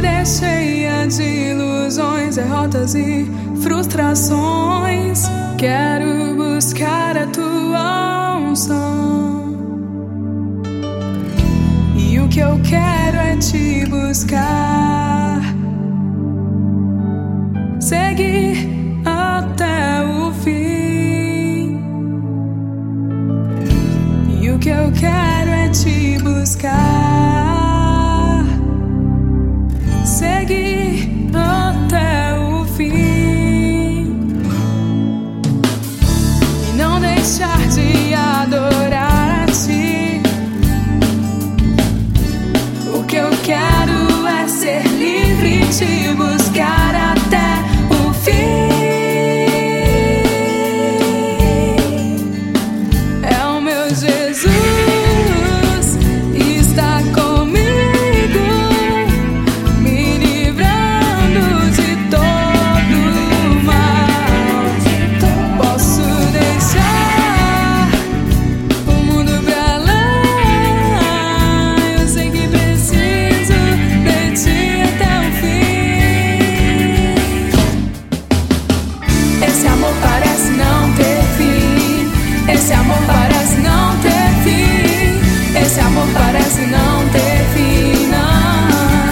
vida é cheia de ilusões, derrotas e frustrações. Quero buscar a tua unção, e o que eu quero é te buscar, seguir até o fim. E o que eu quero é te buscar, seguir até o fim, e não deixar de adorar a ti. O que eu quero é ser livre e te buscar até o fim. É o meu Jesus, está comigo, me livrando de todo mal. Posso deixar o mundo pra lá, eu sei que preciso de ti até o fim. Esse amor parece não ter fim, esse amor parece não ter fim, esse amor parece não ter fim, não.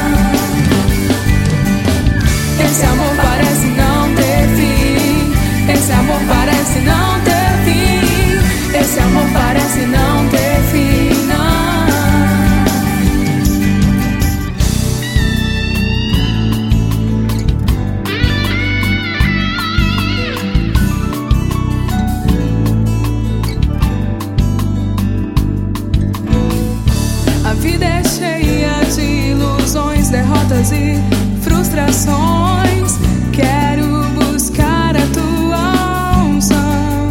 Esse amor parece não ter fim, esse amor parece não ter fim, esse amor parece não ter fim, não. A vida é cheia de ilusões, derrotas e frustrações. Quero buscar a tua unção,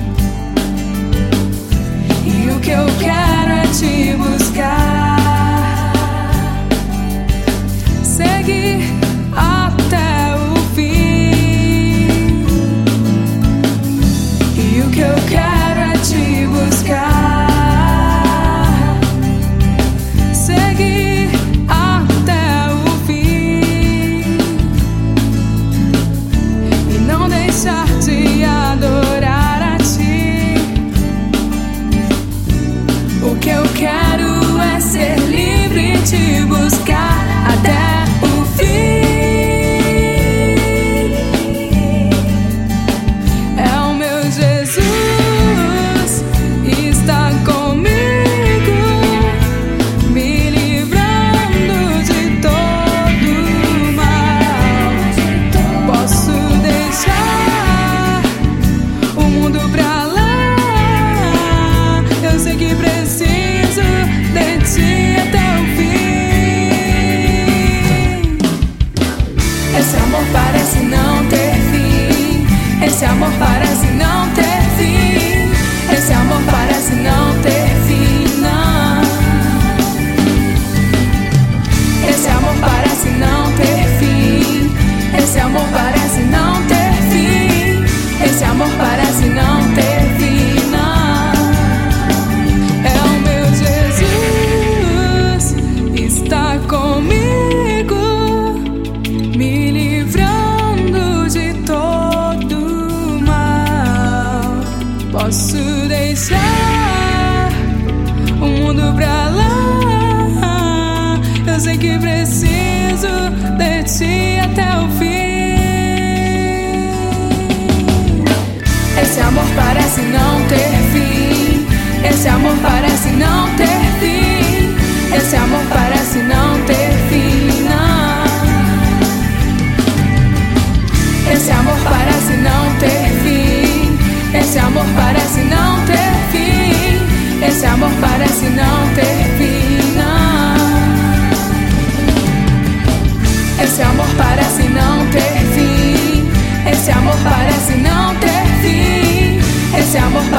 e o que eu quero é te buscar, seguir até o fim. E o que eu quero é te buscar, seguir até o fim, e não deixar de adorar a ti. O que eu quero é ser livre e te buscar até o fim. É o meu Jesus, está comigo, me livrando de todo mal. Posso deixar o mundo pra lá, eu sei que preciso de ti até o fim. Esse amor parece não ter fim, esse amor parece não ter fim, esse amor parece não ter fim, não. Esse amor parece não ter fim, esse amor parece não ter fim, esse amor parece não ter fim, não. É o meu Jesus, está comigo, me livrando de todo mal. Posso deixar o mundo pra lá, eu sei que preciso de ti até o fim. Esse amor parece não ter fim, esse amor parece não ter fim, esse amor parece não ter fim, não. Esse amor parece não ter fim, esse amor parece não ter fim, esse amor parece não ter fim, não. Esse amor parece não ter fim, esse amor parece não ter fim, esse amor